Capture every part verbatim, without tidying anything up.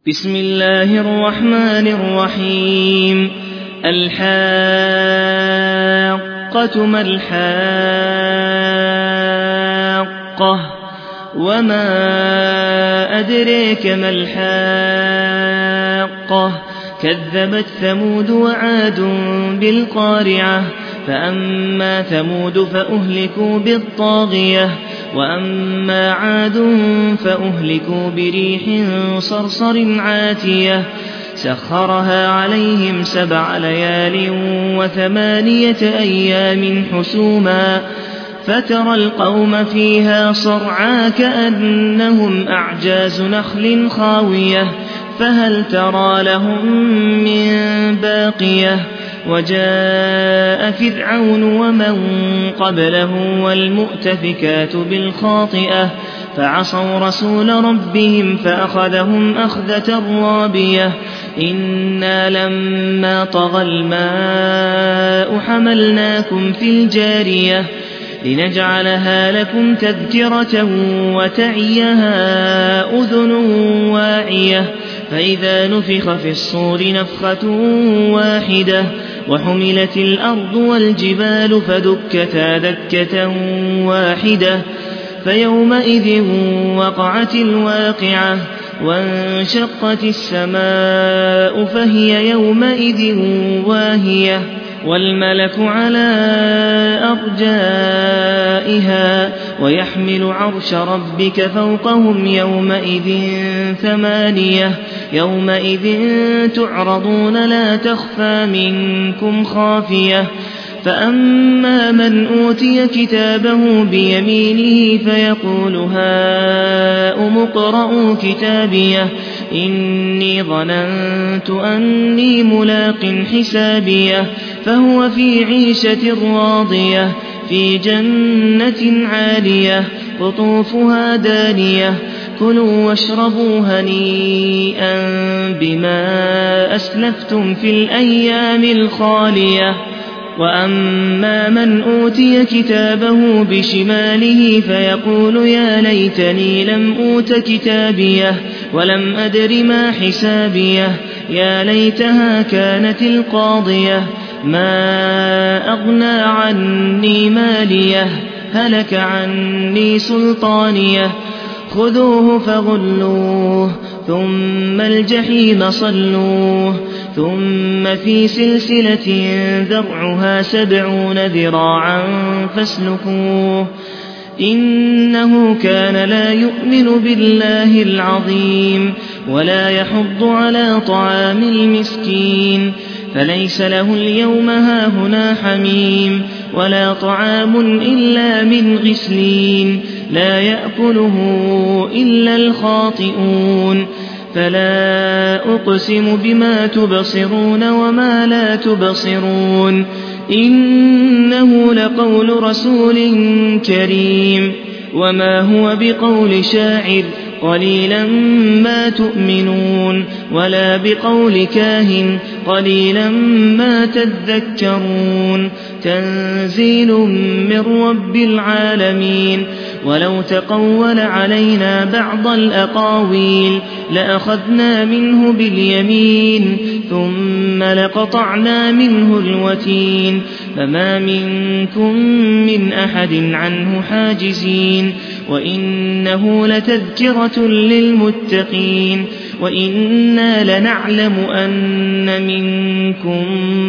بسم الله الرحمن الرحيم. الحاقة ما الحاقة وما أدريك ما الحاقة كذبت ثمود وعاد بالقارعة فأما ثمود فأهلكوا بالطاغية وأما عاد فأهلكوا بريح صرصر عاتية سخرها عليهم سبع ليال وثمانية أيام حسوما فترى القوم فيها صرعى كأنهم أعجاز نخل خاوية فهل ترى لهم من باقية وجاء فرعون ومن قبله والمؤتفكات بالخاطئة فعصوا رسول ربهم فأخذهم أخذة رابية إنا لما طغى الماء حملناكم في الجارية لنجعلها لكم تذكرة وتعيها أذن واعية فإذا نفخ في الصور نفخة واحدة وحملت الأرض والجبال فدكتا دكة واحدة فيومئذ وقعت الواقعة وانشقت السماء فهي يومئذ واهية والملك على أرجائها ويحمل عرش ربك فوقهم يومئذ ثمانية يومئذ تعرضون لا تخفى منكم خافية فأما من أوتي كتابه بيمينه فيقول هاؤم اقرءوا كتابيه إني ظننت أني ملاق حسابيه فهو في عيشة راضية في جنة عالية قطوفها دانية كلوا واشربوا هنيئا بما أسلفتم في الأيام الخالية وأما من أوتي كتابه بشماله فيقول يا ليتني لم أوت كتابيه ولم أدر ما حسابيه يا ليتها كانت القاضية ما أغنى عني ماليه هلك عني سلطانيه خذوه فغلوه ثم الجحيم صلوه ثم في سلسلة ذرعها سبعون ذراعا فاسلكوه إنه كان لا يؤمن بالله العظيم ولا يحض على طعام المسكين فليس له اليوم هاهنا حميم ولا طعام إلا من غسلين لا يأكله إلا الخاطئون فلا أقسم بما تبصرون وما لا تبصرون إنه لقول رسول كريم وما هو بقول شاعر قليلا ما تؤمنون ولا بقول كاهن قليلا ما تذكرون تنزيل من رب العالمين ولو تقول علينا بعض الأقاويل لأخذنا منه باليمين ثم لقطعنا منه الوتين فما منكم من أحد عنه حاجزين وإنه لتذكرة للمتقين وإنا لنعلم أن منكم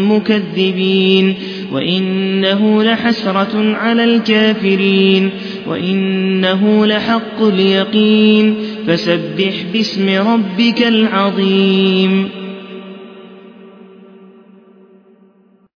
مكذبين وإنه لحسرة على الكافرين وإنه لحق اليقين فسبح باسم ربك العظيم.